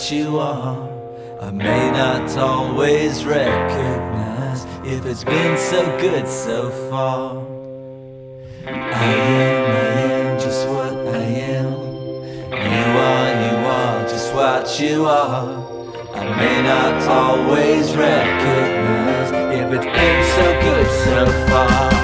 what you are. I may not always recognize if it's been so good so far. I am just what I am. You are just what you are. I may not always recognize if it's been so good so far.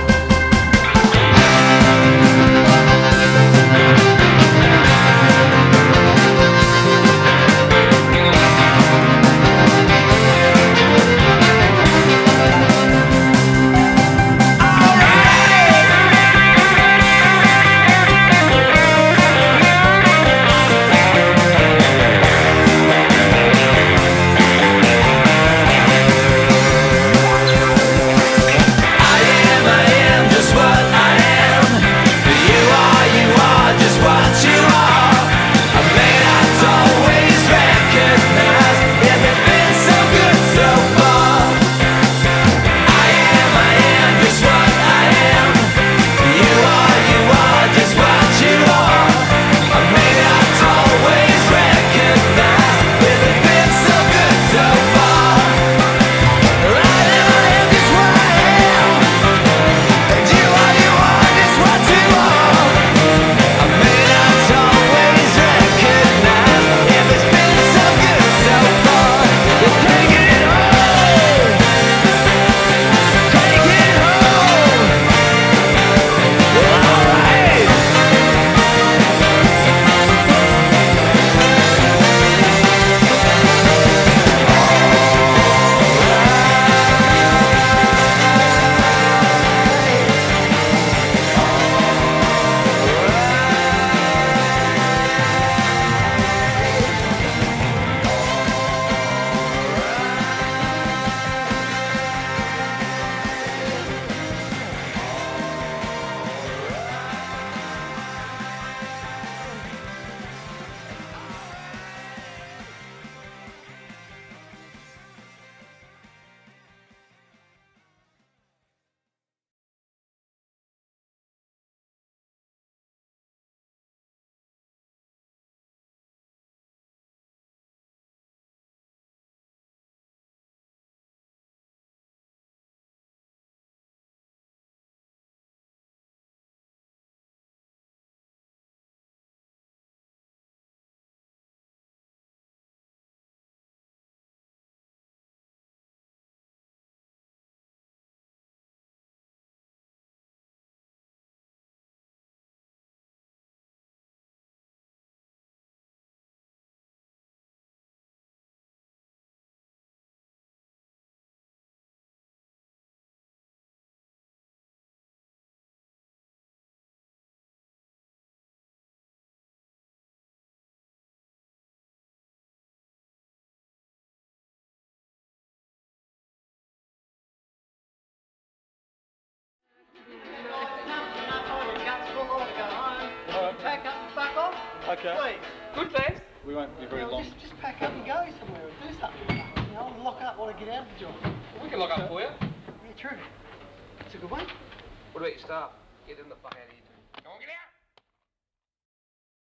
Okay. Please. Good, thanks. We won't be very long. Just pack up and go somewhere and do something. You know, lock up while I get out of the job. We can lock up for you. Yeah, true. It's a good one. What about your staff? Get them the fuck out of here.